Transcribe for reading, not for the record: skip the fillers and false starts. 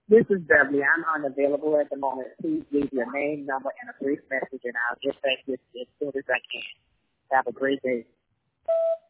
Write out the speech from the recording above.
This is Beverly. I'm unavailable at the moment. Please leave your name, number, and a brief message, and I'll get back with you as soon as I can. Have a great day.